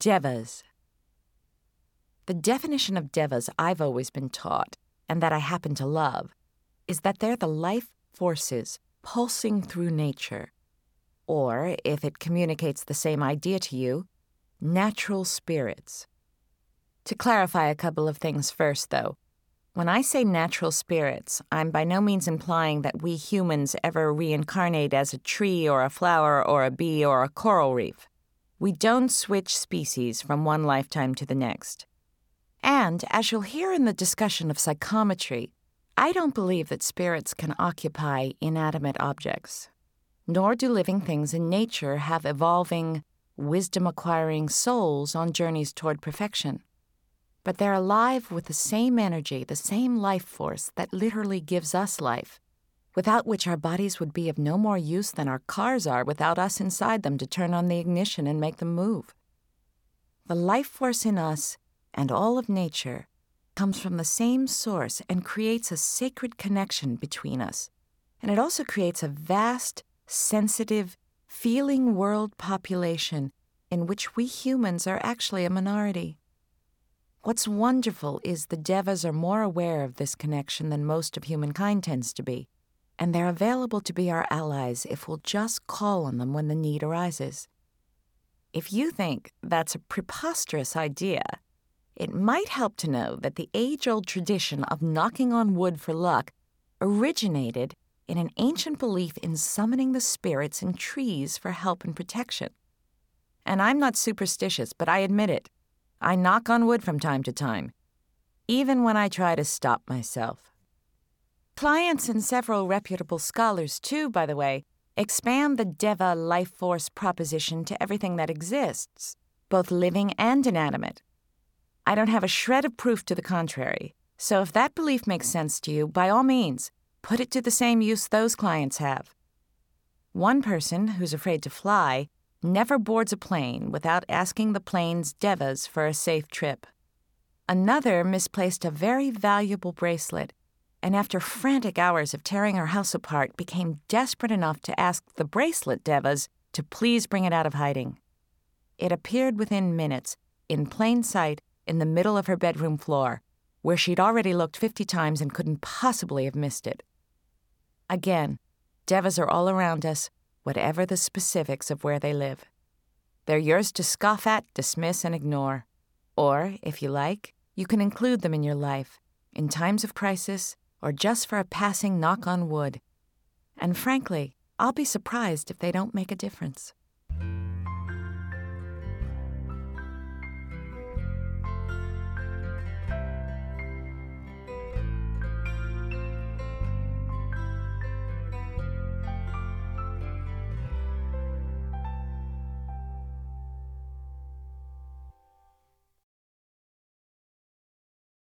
Devas. The definition of devas I've always been taught, and that I happen to love, is that they're the life forces pulsing through nature. Or, if it communicates the same idea to you, natural spirits. To clarify a couple of things first, though, when I say natural spirits, I'm by no means implying that we humans ever reincarnate as a tree or a flower or a bee or a coral reef. We don't switch species from one lifetime to the next. And, as you'll hear in the discussion of psychometry, I don't believe that spirits can occupy inanimate objects. Nor do living things in nature have evolving, wisdom-acquiring souls on journeys toward perfection. But they're alive with the same energy, the same life force that literally gives us life, without which our bodies would be of no more use than our cars are without us inside them to turn on the ignition and make them move. The life force in us and all of nature comes from the same source and creates a sacred connection between us. And it also creates a vast, sensitive, feeling world population in which we humans are actually a minority. What's wonderful is the devas are more aware of this connection than most of humankind tends to be, and they're available to be our allies if we'll just call on them when the need arises. If you think that's a preposterous idea, it might help to know that the age-old tradition of knocking on wood for luck originated in an ancient belief in summoning the spirits in trees for help and protection. And I'm not superstitious, but I admit it. I knock on wood from time to time, even when I try to stop myself. Clients and several reputable scholars, too, by the way, expand the Deva life force proposition to everything that exists, both living and inanimate. I don't have a shred of proof to the contrary, so if that belief makes sense to you, by all means, put it to the same use those clients have. One person, who's afraid to fly, never boards a plane without asking the plane's devas for a safe trip. Another misplaced a very valuable bracelet, and after frantic hours of tearing her house apart, became desperate enough to ask the bracelet devas to please bring it out of hiding. It appeared within minutes, in plain sight, in the middle of her bedroom floor, where she'd already looked 50 times and couldn't possibly have missed it. Again, devas are all around us, whatever the specifics of where they live. They're yours to scoff at, dismiss, and ignore. Or, if you like, you can include them in your life, in times of crisis, or just for a passing knock on wood. And frankly, I'll be surprised if they don't make a difference.